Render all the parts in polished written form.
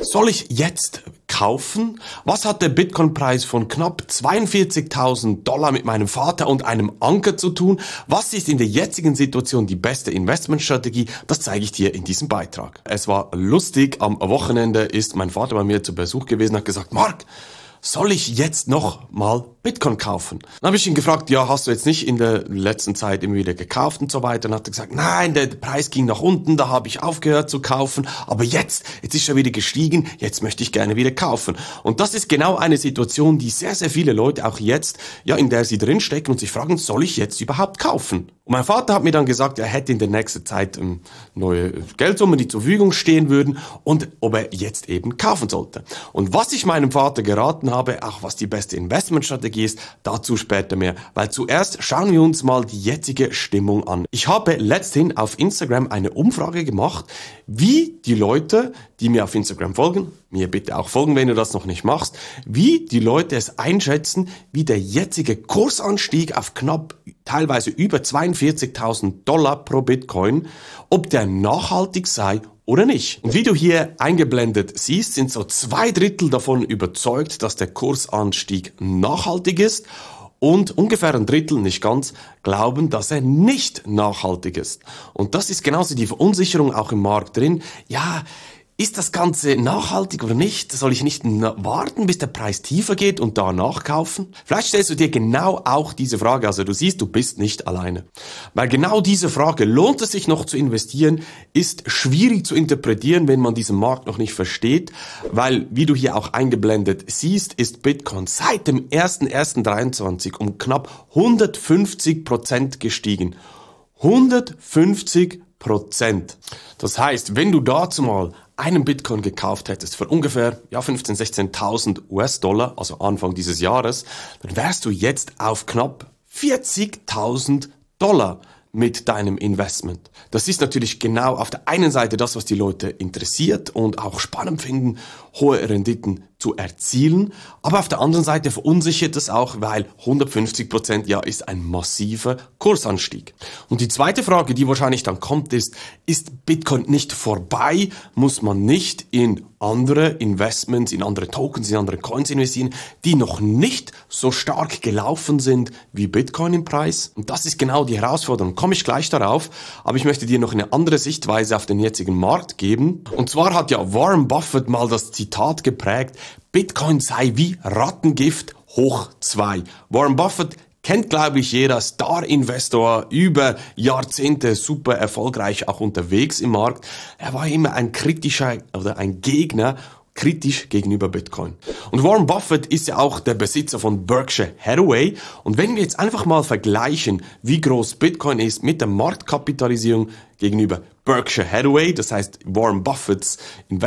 Soll ich jetzt kaufen? Was hat der Bitcoin-Preis von knapp 42.000 Dollar mit meinem Vater und einem Anker zu tun? Was ist in der jetzigen Situation die beste Investmentstrategie? Das zeige ich dir in diesem Beitrag. Es war lustig, am Wochenende ist mein Vater bei mir zu Besuch gewesen und hat gesagt, Mark, soll ich jetzt noch mal Bitcoin kaufen? Dann habe ich ihn gefragt, ja, hast du jetzt nicht in der letzten Zeit immer wieder gekauft und so weiter? Dann hat er gesagt, nein, der Preis ging nach unten, da habe ich aufgehört zu kaufen, aber jetzt ist er wieder gestiegen, jetzt möchte ich gerne wieder kaufen. Und das ist genau eine Situation, die sehr, sehr viele Leute auch jetzt, ja, in der sie drinstecken und sich fragen, soll ich jetzt überhaupt kaufen? Und mein Vater hat mir dann gesagt, er hätte in der nächsten Zeit neue Geldsummen, die zur Verfügung stehen würden und ob er jetzt eben kaufen sollte. Und was ich meinem Vater geraten habe, auch was die beste Investmentstrategie ist, dazu später mehr. Weil zuerst schauen wir uns mal die jetzige Stimmung an. Ich habe letzthin auf Instagram eine Umfrage gemacht, wie die Leute, die mir auf Instagram folgen, mir bitte auch folgen, wenn du das noch nicht machst, wie die Leute es einschätzen, wie der jetzige Kursanstieg auf knapp teilweise über 42.000 Dollar pro Bitcoin, ob der nachhaltig sei oder nicht. Und wie du hier eingeblendet siehst, sind so 2/3 davon überzeugt, dass der Kursanstieg nachhaltig ist und ungefähr 1/3, nicht ganz, glauben, dass er nicht nachhaltig ist. Und das ist genauso die Verunsicherung auch im Markt drin. Ja, ist das Ganze nachhaltig oder nicht? Soll ich nicht warten, bis der Preis tiefer geht und danach kaufen? Vielleicht stellst du dir genau auch diese Frage. Also du siehst, du bist nicht alleine. Weil genau diese Frage, lohnt es sich noch zu investieren, ist schwierig zu interpretieren, wenn man diesen Markt noch nicht versteht. Weil, wie du hier auch eingeblendet siehst, ist Bitcoin seit dem 01.01.2023 um knapp 150% gestiegen. 150%. Das heißt, wenn du dazu mal einen Bitcoin gekauft hättest für ungefähr 15.000, 16.000 US-Dollar, also Anfang dieses Jahres, dann wärst du jetzt auf knapp 40.000 Dollar mit deinem Investment. Das ist natürlich genau auf der einen Seite das, was die Leute interessiert und auch spannend finden, hohe Renditen zu erzielen, aber auf der anderen Seite verunsichert es auch, weil 150% ist ein massiver Kursanstieg. Und die zweite Frage, die wahrscheinlich dann kommt, ist Bitcoin nicht vorbei? Muss man nicht in andere Investments, in andere Tokens, in andere Coins investieren, die noch nicht so stark gelaufen sind wie Bitcoin im Preis? Und das ist genau die Herausforderung. Komme ich gleich darauf, aber ich möchte dir noch eine andere Sichtweise auf den jetzigen Markt geben. Und zwar hat ja Warren Buffett mal das Zitat geprägt, Bitcoin sei wie Rattengift hoch 2. Warren Buffett kennt, glaube ich, jeder, Star-Investor, über Jahrzehnte super erfolgreich auch unterwegs im Markt. Er war immer ein kritischer oder ein Gegner, kritisch gegenüber Bitcoin. Und Warren Buffett ist ja auch der Besitzer von Berkshire Hathaway. Und wenn wir jetzt einfach mal vergleichen, wie groß Bitcoin ist mit der Marktkapitalisierung gegenüber Berkshire Hathaway, das heißt Warren Buffetts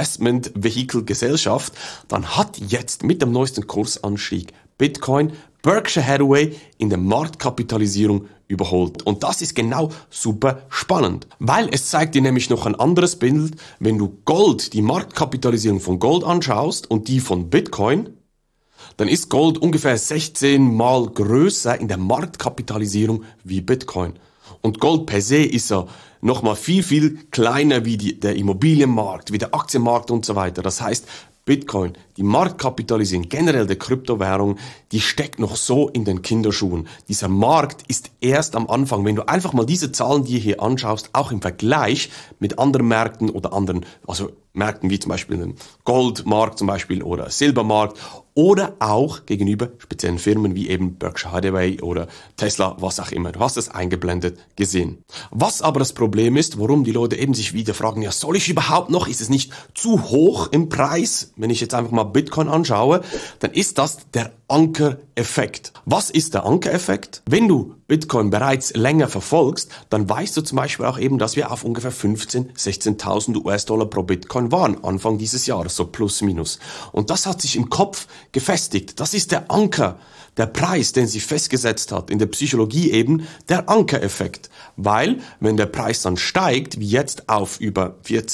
Investment-Vehikel-Gesellschaft, dann hat jetzt mit dem neuesten Kursanstieg Bitcoin Berkshire Hathaway in der Marktkapitalisierung überholt. Und das ist genau super spannend, weil es zeigt dir nämlich noch ein anderes Bild, wenn du Gold, die Marktkapitalisierung von Gold anschaust und die von Bitcoin, dann ist Gold ungefähr 16 Mal größer in der Marktkapitalisierung wie Bitcoin. Und Gold per se ist ja nochmal viel, viel kleiner wie der Immobilienmarkt, wie der Aktienmarkt und so weiter. Das heißt, Bitcoin, die Marktkapitalisierung, generell der Kryptowährung, die steckt noch so in den Kinderschuhen. Dieser Markt ist erst am Anfang. Wenn du einfach mal diese Zahlen dir hier anschaust, auch im Vergleich mit anderen Märkten oder anderen, also Märkten wie zum Beispiel dem Goldmarkt zum Beispiel oder Silbermarkt oder auch gegenüber speziellen Firmen wie eben Berkshire Hathaway oder Tesla, was auch immer. Du hast es eingeblendet gesehen. Was aber das Problem ist, warum die Leute eben sich wieder fragen, ja, soll ich überhaupt noch? Ist es nicht zu hoch im Preis? Wenn ich jetzt einfach mal Bitcoin anschaue, dann ist das der Ankereffekt. Was ist der Ankereffekt? Wenn du Bitcoin bereits länger verfolgst, dann weißt du zum Beispiel auch eben, dass wir auf ungefähr 15.000, 16.000 US-Dollar pro Bitcoin waren, Anfang dieses Jahres, so plus minus. Und das hat sich im Kopf gefestigt. Das ist der Anker, der Preis, den sie festgesetzt hat. In der Psychologie eben der Ankereffekt. Weil, wenn der Preis dann steigt, wie jetzt auf über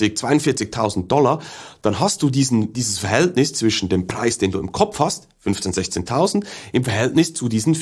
42.000 Dollar, dann hast du dieses Verhältnis zwischen dem Preis, den du im Kopf hast, 15.000, 16.000, im Verhältnis zu diesen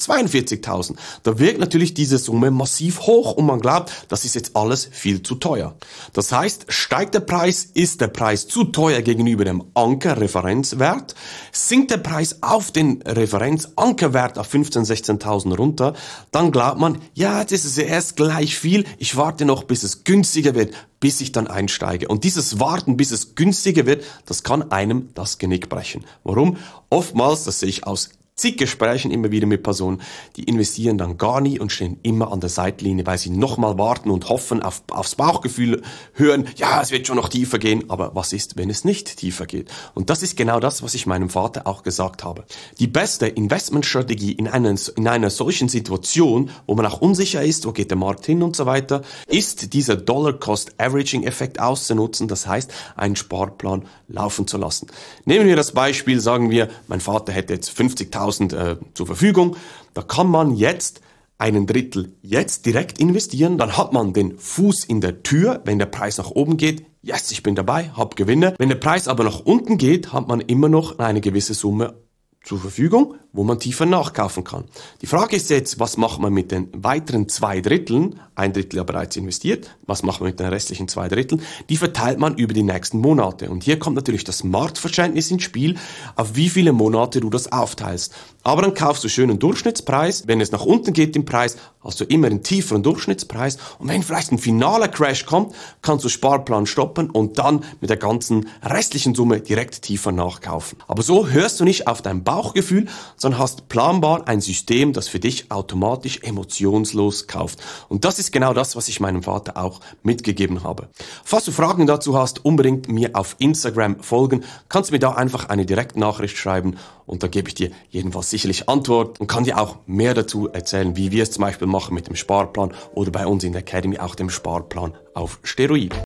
42.000. Da wirkt natürlich diese Summe massiv hoch und man glaubt, das ist jetzt alles viel zu teuer. Das heißt, steigt der Preis, ist der Preis zu teuer gegenüber dem Anker-Referenzwert, sinkt der Preis auf den Referenzankerwert auf 15.000, 16.000 runter, dann glaubt man, ja, jetzt ist es ja erst gleich viel, ich warte noch, bis es günstiger wird, bis ich dann einsteige. Und dieses Warten, bis es günstiger wird, das kann einem das Genick brechen. Warum? Oftmals, das sehe ich aus zig Gesprächen immer wieder mit Personen, die investieren dann gar nie und stehen immer an der Seitlinie, weil sie nochmal warten und hoffen, aufs Bauchgefühl hören, ja, es wird schon noch tiefer gehen, aber was ist, wenn es nicht tiefer geht? Und das ist genau das, was ich meinem Vater auch gesagt habe. Die beste Investmentstrategie in einer solchen Situation, wo man auch unsicher ist, wo geht der Markt hin und so weiter, ist dieser Dollar-Cost-Averaging-Effekt auszunutzen, das heißt, einen Sparplan laufen zu lassen. Nehmen wir das Beispiel, sagen wir, mein Vater hätte jetzt 50.000 zur Verfügung, da kann man jetzt einen Drittel jetzt direkt investieren, dann hat man den Fuß in der Tür, wenn der Preis nach oben geht, yes, ich bin dabei, hab Gewinne. Wenn der Preis aber nach unten geht, hat man immer noch eine gewisse Summe zur Verfügung, wo man tiefer nachkaufen kann. Die Frage ist jetzt, was macht man mit den weiteren 2 Dritteln? Ein Drittel ja bereits investiert. Was macht man mit den restlichen 2 Dritteln? Die verteilt man über die nächsten Monate. Und hier kommt natürlich das Marktverständnis ins Spiel, auf wie viele Monate du das aufteilst. Aber dann kaufst du schön einen Durchschnittspreis. Wenn es nach unten geht im Preis, hast du immer einen tieferen Durchschnittspreis. Und wenn vielleicht ein finaler Crash kommt, kannst du Sparplan stoppen und dann mit der ganzen restlichen Summe direkt tiefer nachkaufen. Aber so hörst du nicht auf dein Bauchgefühl, sondern hast planbar ein System, das für dich automatisch emotionslos kauft. Und das ist genau das, was ich meinem Vater auch mitgegeben habe. Falls du Fragen dazu hast, unbedingt mir auf Instagram folgen. Kannst mir da einfach eine Direktnachricht schreiben und da gebe ich dir jedenfalls sicherlich Antwort und kann dir auch mehr dazu erzählen, wie wir es zum Beispiel machen mit dem Sparplan oder bei uns in der Academy auch dem Sparplan auf Steroid.